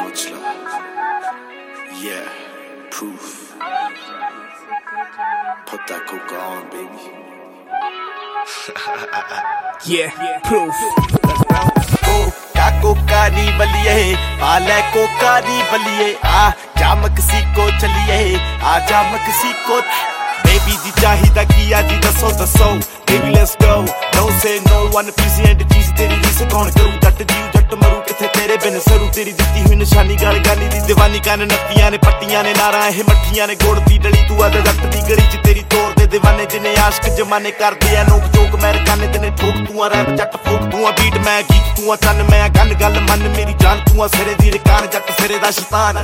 Bachelor. Yeah, proof. Put that coca on, baby. Yeah, proof. कोका नी बलिए पाले कोका नी बलिए आ जा मक्सिको चलिए आ जा मक्सिको बेबी जी चाहिदा किया जी दसो दसो baby let's go no say no one PC and cheese तेरी रीस कौन करूं जट जीव जट मरू किथे तेरे बिन सरू तेरी दित्ती हुई निशानी गल गाली दी दीवानी कान नत्तियां ने पट्टियां ने नारा ए मट्ठियां ने गोड़ दी डली तू आद जट दी गली च तेरी तोड़ दे दीवाने जिने आशिक जमाने करदे आ नोक जोक अमेरिकाने तेने ठोक तू आ रैप जट फूक तू आ बीट मैं गीत तू आ चन मैं गन गल मन मेरी जान तू आ सिरे दी रकान जट सिरे दा शैतान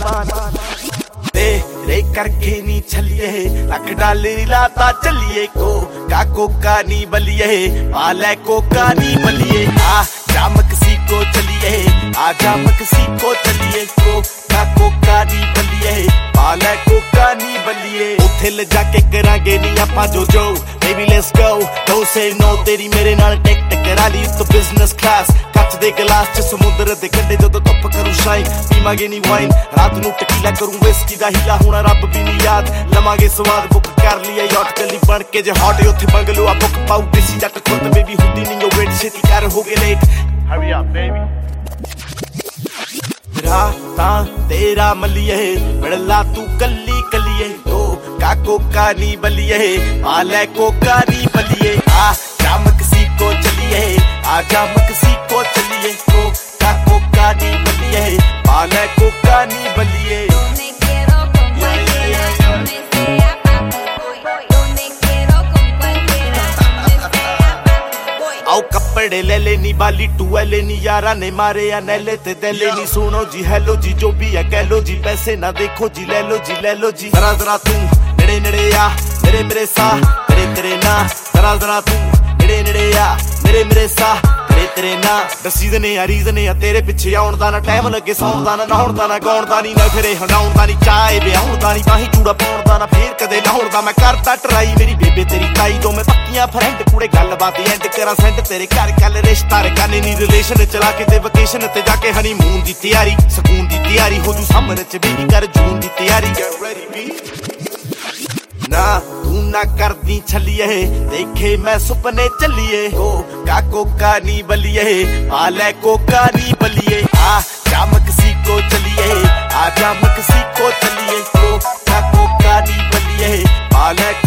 तेरे करके नी छलिए लख डालर लाता चलिए कोका नी बलिए पाले कोका नी बलिए आ जा मक्सिको चलिए आ जा मक्सिको चलिए कोका नी बलिए पाले कोका नी बलिए उथे ले जाके करांगे नी आपां जो baby let's go don't say no तेरी मेरे नाल टिकट करा ली तो बिजनेस क्लास ਕੱਚ ਦੇ ਗਲਾਸ ਚ ਸਮੁੰਦਰ ਦੇ ਕੰਢੇ ਜਦੋਂ ਧੁੱਪ ਕਰੂ ਸ਼ਾਈਨ ਪੀਵਾਂਗੇ ਨੀ ਵਾਈਨ ਰਾਤ ਨੂੰ ਟਕੀਲਾ ਕਰੂੰ ਵਿਸਕੀ ਦਾ ਹੀਲਾ ਹੋਣਾ ਰੱਬ ਵੀ ਨੀ ਯਾਦ ਲਵਾਂਗੇ ਸਵਾਦ ਬੁੱਕ ਕਰ ਲਿਆ ਯਾਟ ਕੱਲੀ ਬਣ ਕੇ ਜੇ ਹੌਟ ਉੱਥੇ ਬੰਗਲੋ ਆ ਬੁੱਕ ਪਾਉ ਦੇਸੀ ਜੱਟ ਖੁਦ ਬੇਬੀ ਹੁੰਦੀ ਨਹੀਂ ਉਹ ਵੇਟ ਛੇਤੀ ਕਰ ਹੋ ਗਏ ਲੇਟ ਹਰੀ ਅਪ ਬੇਬੀ ਰਾਤਾਂ ਤੇਰਾ ਮਲੀਏ ਮਿਲਲਾ ਤੂੰ ਕੱਲੀ ਕੱਲੀਏ ਕੋਕਾ ਨੀ ਬਲੀਏ ਪਾਲੇ ਕੋਕਾ ਨੀ ਬਲੀਏ ਆ ਜਾ ਮਕਸੀਕੋ ਚਲੀਏ आ जा मक्सिको चलिए कोका नी बलिए पाले कोका नी बलिए आओ कपड़े ले लेनी बाली टूएले नी यारा ने मारे या नैले ते दले नी सुनो जी हेलो जी जो भी है कह लो जी पैसे ना देखो जी ले लो जी जरा जरा तू नेड़े नेड़े आ मेरे मेरे सा तेरे ना जरा तू नेड़े नेड़े आ मेरे सा तेरे ना सीजन या रीजन या तेरे पिछे आउण दा ना टाइम लगे सौण दा ना नहाउण दा ना गाउण दा नी ना फिरे हंडाउण दा नी चाहे ब्याहुण दा नी बाही चूड़ा पाउण दा ना फेर कदे लाउण दा मैं करदा ट्राई मेरी बेबे तेरी ताई दो मैं पक्कियां फ्रेंड कुड़े गल बात एंड करा सेंड तेरे घर कल रिश्ता रकाने नी रिलेशन चला के ते वेकेशन ते जाके हनीमून दी तैयारी सकून दी तैयारी हो जू समर च बेबी कर जून दी तैयारी गेट रेडी बी ना तू ना करदी छलिए देखे मैं सुपने चलिए कोका नी बलिए पाले कोका नी बलिए आ जा मक्सिको चलिए आ जा मक्सिको चलिए कोका नी बलिए पाले